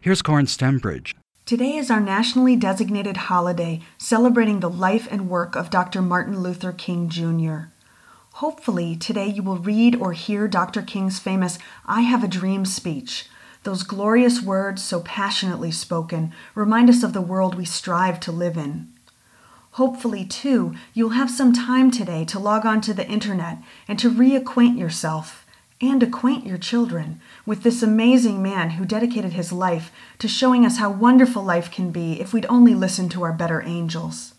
Here's Corin Stembridge. Today is our nationally designated holiday celebrating the life and work of Dr. Martin Luther King Jr. Hopefully, today you will read or hear Dr. King's famous "I Have a Dream" speech. Those glorious words, so passionately spoken, remind us of the world we strive to live in. Hopefully, too, you'll have some time today to log on to the internet and to reacquaint yourself and acquaint your children with this amazing man who dedicated his life to showing us how wonderful life can be if we'd only listen to our better angels.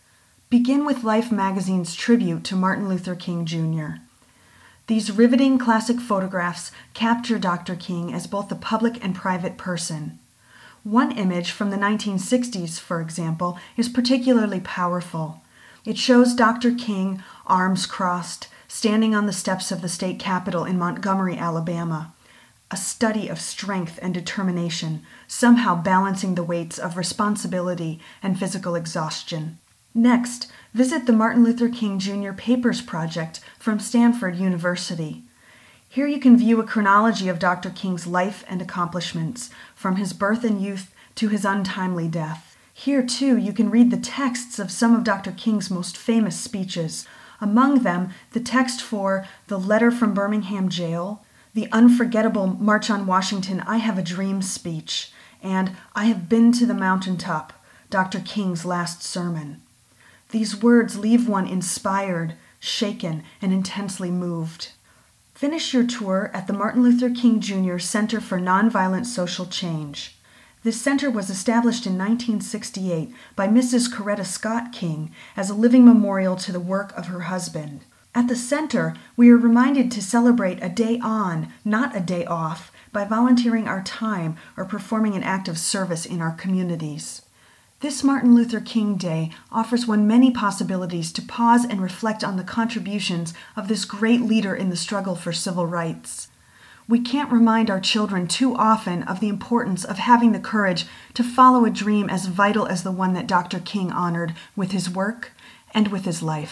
Begin with Life magazine's tribute to Martin Luther King Jr. These riveting classic photographs capture Dr. King as both a public and private person. One image from the 1960s, for example, is particularly powerful. It shows Dr. King, arms crossed, standing on the steps of the state capitol in Montgomery, Alabama, a study of strength and determination, somehow balancing the weights of responsibility and physical exhaustion. Next, visit the Martin Luther King Jr. Papers Project from Stanford University. Here you can view a chronology of Dr. King's life and accomplishments, from his birth and youth to his untimely death. Here, too, you can read the texts of some of Dr. King's most famous speeches, among them the text for the Letter from Birmingham Jail, the unforgettable March on Washington, I Have a Dream speech, and I Have Been to the Mountaintop, Dr. King's last sermon. These words leave one inspired, shaken, and intensely moved. Finish your tour at the Martin Luther King Jr. Center for Nonviolent Social Change. This center was established in 1968 by Mrs. Coretta Scott King as a living memorial to the work of her husband. At the center, we are reminded to celebrate a day on, not a day off, by volunteering our time or performing an act of service in our communities. This Martin Luther King Day offers one many possibilities to pause and reflect on the contributions of this great leader in the struggle for civil rights. We can't remind our children too often of the importance of having the courage to follow a dream as vital as the one that Dr. King honored with his work and with his life.